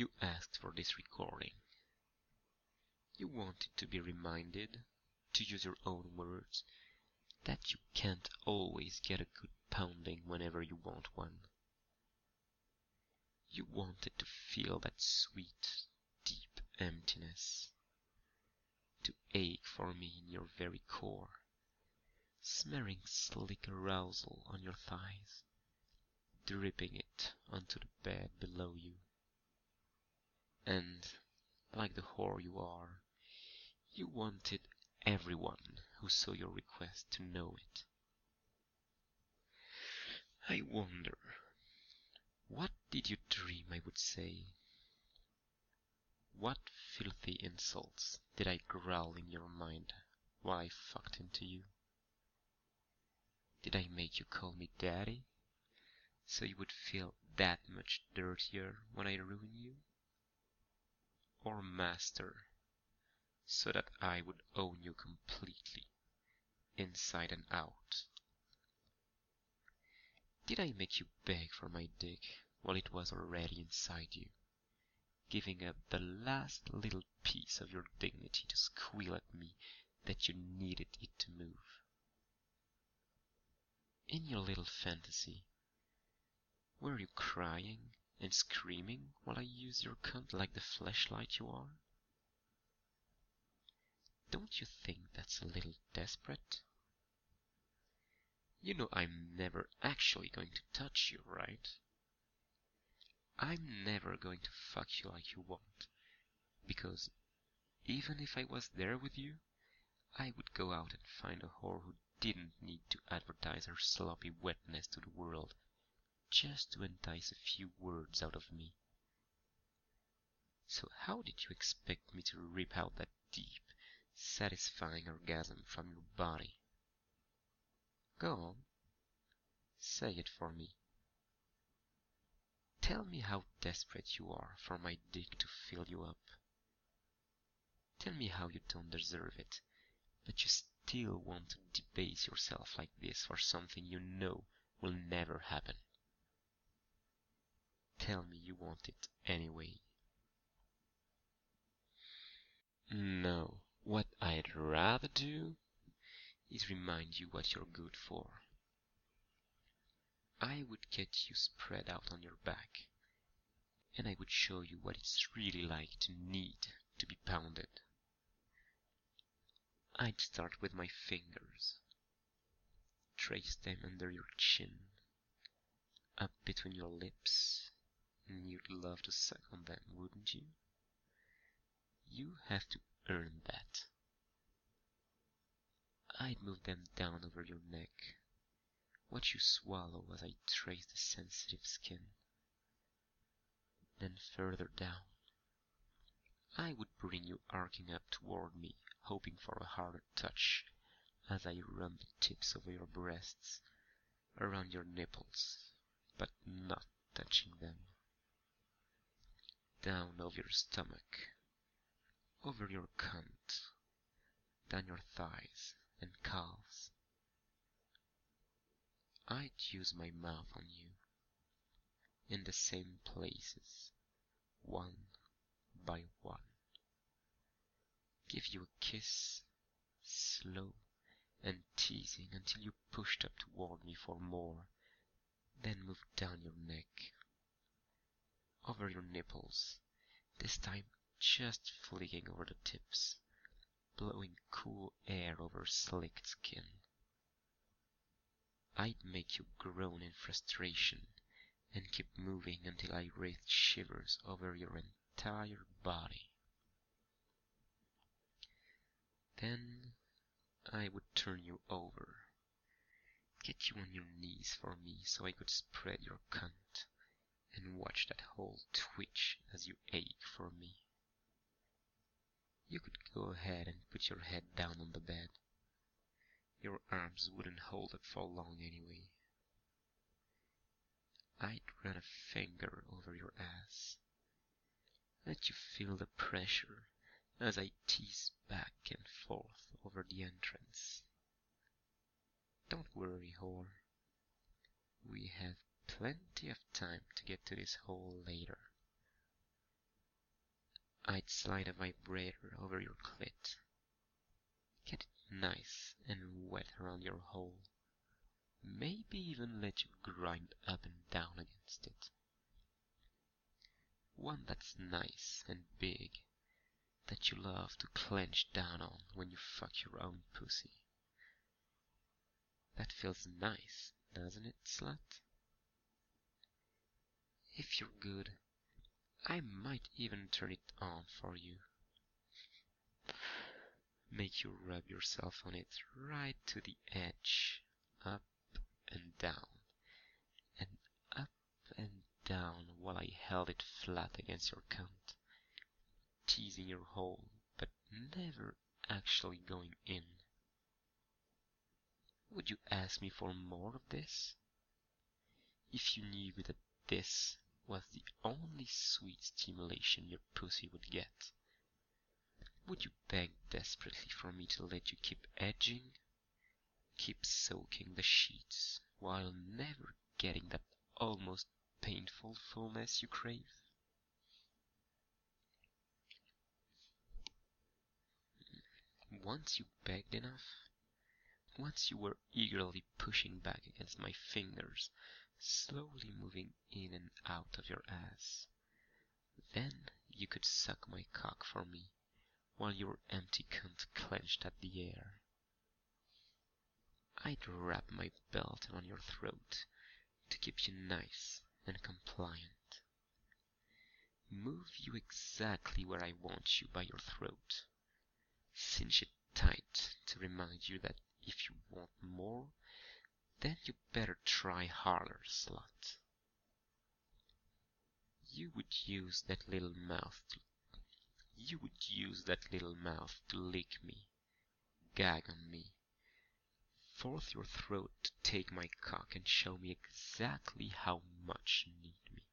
You asked for this recording. You wanted to be reminded, to use your own words, that you can't always get a good pounding whenever you want one. You wanted to feel that sweet, deep emptiness, to ache for me in your very core, smearing slick arousal on your thighs, dripping it onto the bed below you. And, like the whore you are, you wanted everyone who saw your request to know it. I wonder, what did you dream I would say? What filthy insults did I growl in your mind while I fucked into you? Did I make you call me daddy, so you would feel that much dirtier when I ruin you? Or master, so that I would own you completely, inside and out? Did I make you beg for my dick while it was already inside you, giving up the last little piece of your dignity to squeal at me that you needed it to move? In your little fantasy, were you crying and screaming while I used your cunt like the fleshlight you are? Don't you think that's a little desperate? You know I'm never actually going to touch you, right? I'm never going to fuck you like you want, because even if I was there with you, I would go out and find a whore who didn't need to advertise her sloppy wetness to the world just to entice a few words out of me. So how did you expect me to rip out that deep, satisfying orgasm from your body? Go on, say it for me. Tell me how desperate you are for my dick to fill you up. Tell me how you don't deserve it, but you still want to debase yourself like this for something you know will never happen. Tell me you want it anyway. No, what I'd rather do is remind you what you're good for. I would get you spread out on your back, and I would show you what it's really like to need to be pounded. I'd start with my fingers, trace them under your chin, up between your lips, and you'd love to suck on them, wouldn't you? You have to earn that. I'd move them down over your neck, watch you swallow as I trace the sensitive skin. Then further down, I would bring you arcing up toward me, hoping for a harder touch as I run the tips over your breasts, around your nipples, but not touching them. Down over your stomach, over your cunt, down your thighs and calves. I'd use my mouth on you, in the same places, one by one. Give you a kiss, slow and teasing until you pushed up toward me for more, then move down your neck, over your nipples, this time just flicking over the tips, blowing cool air over slicked skin. I'd make you groan in frustration and keep moving until I wreathed shivers over your entire body. Then I would turn you over, get you on your knees for me so I could spread your cunt and watch that hole twitch as you ache for me. You could go ahead and put your head down on the bed. Your arms wouldn't hold it for long anyway. I'd run a finger over your ass, let you feel the pressure as I tease back and forth over the entrance. Don't worry, whore. We have plenty of time to get to this hole later. I'd slide a vibrator over your clit, get it nice and wet around your hole, maybe even let you grind up and down against it. One that's nice and big, that you love to clench down on when you fuck your own pussy. That feels nice, doesn't it, slut? If you're good, I might even turn it on for you. Make you rub yourself on it right to the edge, up and down, and up and down while I held it flat against your cunt, teasing your hole, but never actually going in. Would you ask me for more of this? If you knew that this was the only sweet stimulation your pussy would get, would you beg desperately for me to let you keep edging, keep soaking the sheets, while never getting that almost painful fullness you crave? Once you begged enough, once you were eagerly pushing back against my fingers, slowly moving in and out of your ass, then you could suck my cock for me, while your empty cunt clenched at the air. I'd wrap my belt around your throat to keep you nice and compliant. Move you exactly where I want you by your throat. Cinch it tight to remind you that if you want more, then you better try harder, slut. You would use that little mouth to lick me, gag on me, force your throat to take my cock and show me exactly how much you need me.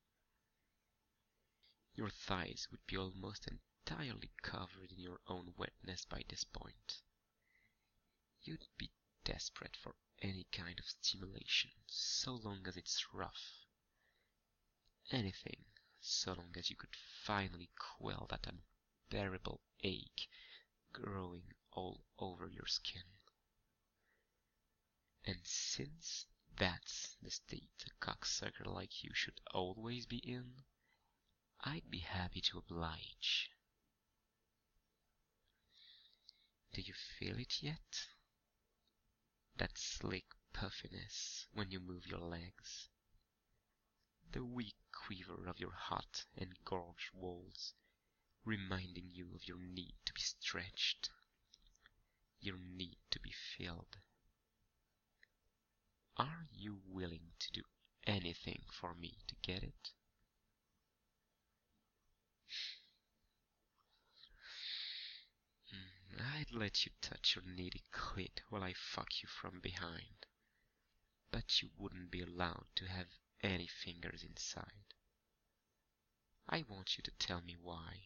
Your thighs would be almost entirely covered in your own wetness by this point. You'd be desperate for any kind of stimulation, so long as it's rough. Anything, so long as you could finally quell that unbearable ache growing all over your skin. And since that's the state a cocksucker like you should always be in, I'd be happy to oblige. Do you feel it yet? That slick puffiness when you move your legs? The weak quiver of your hot and gorged walls, reminding you of your need to be stretched, your need to be filled. Are you willing to do anything for me to get it? I'd let you touch your needy clit while I fuck you from behind, but you wouldn't be allowed to have any fingers inside. I want you to tell me why.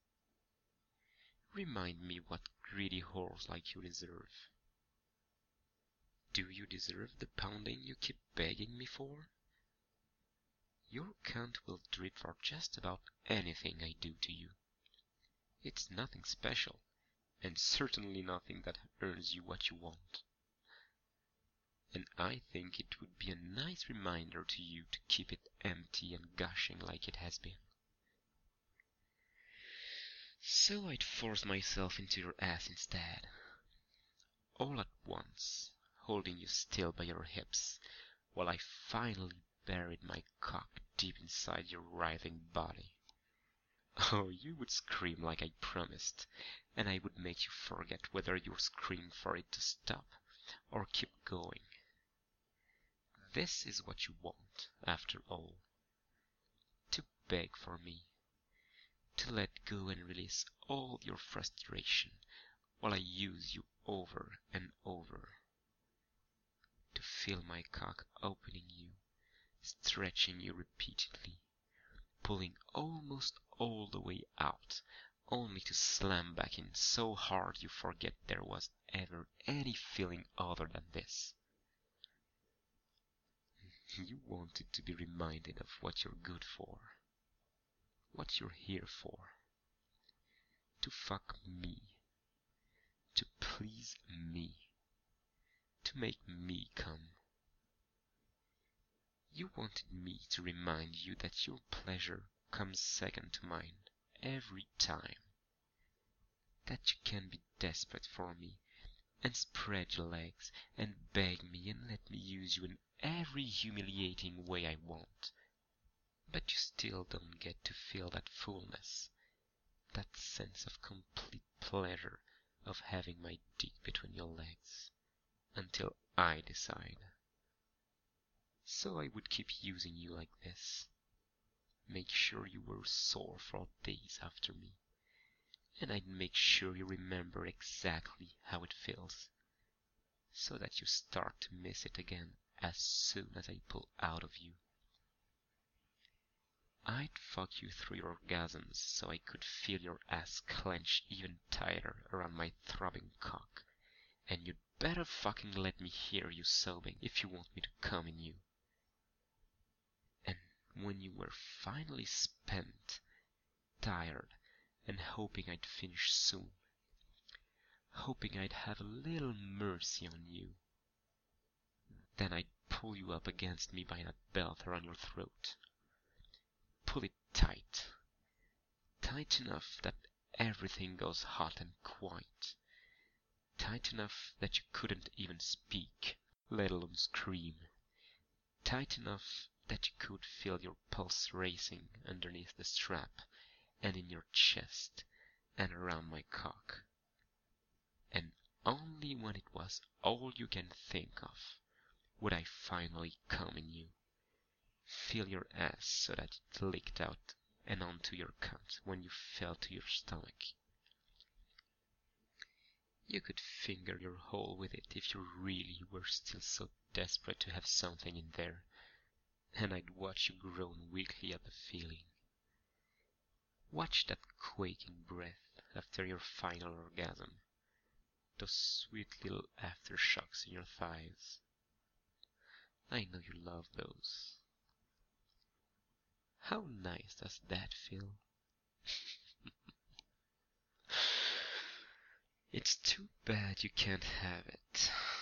Remind me what greedy whores like you deserve. Do you deserve the pounding you keep begging me for? Your cunt will drip for just about anything I do to you. It's nothing special, and certainly nothing that earns you what you want. And I think it would be a nice reminder to you to keep it empty and gushing like it has been. So I'd force myself into your ass instead, all at once, holding you still by your hips, while I finally buried my cock deep inside your writhing body. Oh, you would scream like I promised, and I would make you forget whether you screamed for it to stop or keep going. This is what you want, after all. To beg for me, to let go and release all your frustration while I use you over and over. To feel my cock opening you, stretching you repeatedly, pulling almost all the way out, only to slam back in so hard you forget there was ever any feeling other than this. You wanted to be reminded of what you're good for, what you're here for. to fuck me, to please me, to make me come. You wanted me to remind you that your pleasure comes second to mine every time, that you can be desperate for me and spread your legs and beg me and let me use you in every humiliating way I want, but you still don't get to feel that fullness, that sense of complete pleasure of having my dick between your legs, until I decide. So I would keep using you like this, make sure you were sore for days after me, and I'd make sure you remember exactly how it feels, so that you start to miss it again as soon as I pull out of you. I'd fuck you through your orgasms so I could feel your ass clench even tighter around my throbbing cock, and you'd better fucking let me hear you sobbing if you want me to come in you. And when you were finally spent, tired, and hoping I'd finish soon, hoping I'd have a little mercy on you, then I'd pull you up against me by that belt around your throat. Pull it tight, tight enough that everything goes hot and quiet, tight enough that you couldn't even speak, let alone scream, tight enough that you could feel your pulse racing underneath the strap and in your chest and around my cock. And only when it was all you can think of would I finally come in you, feel your ass so that it leaked out and onto your cunt when you fell to your stomach. You could finger your hole with it if you really were still so desperate to have something in there, and I'd watch you groan weakly at the feeling. Watch that quaking breath after your final orgasm, those sweet little aftershocks in your thighs. I know you love those. How nice does that feel? It's too bad you can't have it.